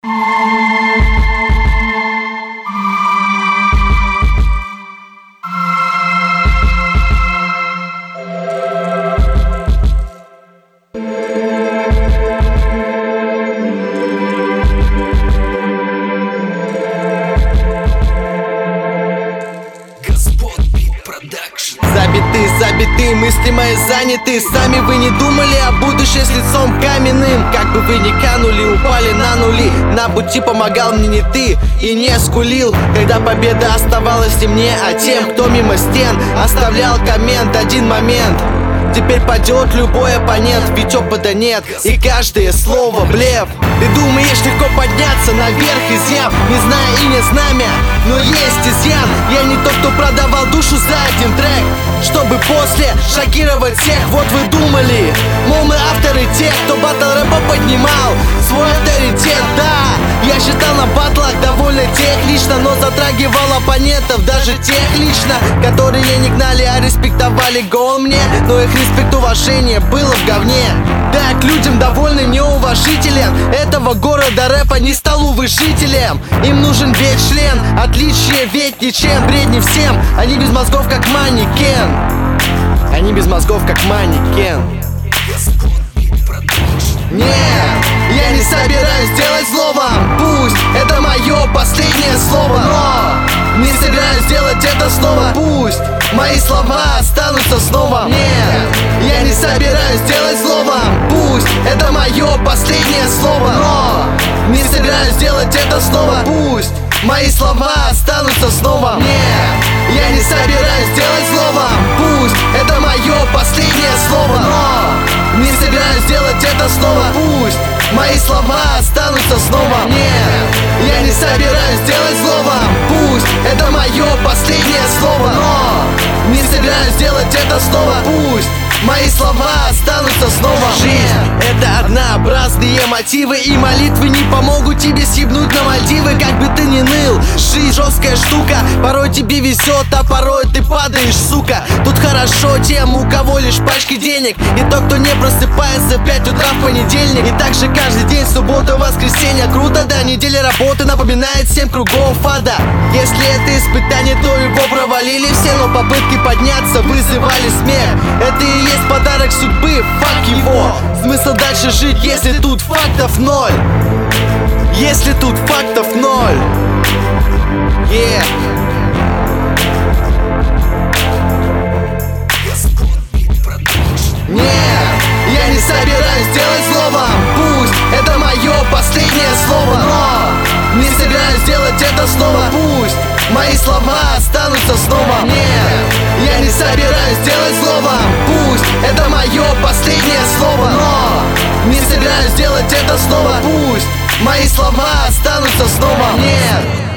Забиты, мысли мои заняты. Сами вы не думали о будущем с лицом каменным. Как бы вы ни канули, упали на нули. На пути помогал мне не ты и не скулил, когда победа оставалась не мне, а тем, кто мимо стен оставлял коммент. Один момент, теперь падет любой оппонент, ведь опыта нет, и каждое слово блеф. Ты думаешь легко подняться наверх из ям, не зная имя знамя, но есть изъян. Я не тот, кто продавал душу за один трек, чтобы после шокировать всех. Вот вы думали, мол, мы авторы тех, кто батл рэпа поднимал свой авторитет. Да, я считал на батлах довольно технично, но затрагивал оппонентов, даже тех лично, которые не гнали, а респектовали гол мне. Но их респект, уважение было в говне. Да, к людям довольно неуважителен. Этого города рэпа не стал увышителем. Им нужен ведь член, отличие ведь ничем. Бредни всем, они без мозгов как манекен. Они без мозгов как манекен. Нет, я не собираюсь делать зло вам. Пусть это мое последнее слово, но не собираюсь делать это снова. Пусть мои слова останутся снова. Нет, я не собираюсь делать зло вам. Пусть это мое последнее слово, но не собираюсь делать это снова. Пусть мои слова останутся снова. Нет, я не собираюсь делать зло вам. Пусть это мое последнее слово, но не собираюсь делать это снова. Пусть мои слова останутся снова. Нет, я не собираюсь делать зло вам. Пусть это мое последнее слово, но не собираюсь делать это снова. Пусть мои слова останутся снова. Жизнь — это однообразные мотивы, и молитвы не помогут тебе съебнуть на Мальдивы. Как бы ты ни ныл, жизнь жесткая штука. Порой тебе везет, а порой ты падаешь, сука. Тут хорошо тем, у кого лишь пачки денег, и тот, кто не просыпается в 5 утра в понедельник. И так же каждый день, суббота, воскресенье. Круто, да, неделя работы напоминает 7 кругов ада. Если это испытание, то его провалили все, но попытки подняться вызывали смех. Это и есть подарок судьбы, фак его. Смысл дальше жить, если тут фактов ноль. Если тут фактов ноль. Yeah. Нет, я не собираюсь делать зло вам. Пусть это мое последнее слово, но не собираюсь делать это снова. Пусть мои слова останутся снова. Нет, я не собираюсь делать зло вам. Пусть это мое последнее слово, но не собираюсь делать это снова. Пусть мои слова останутся снова. Нет.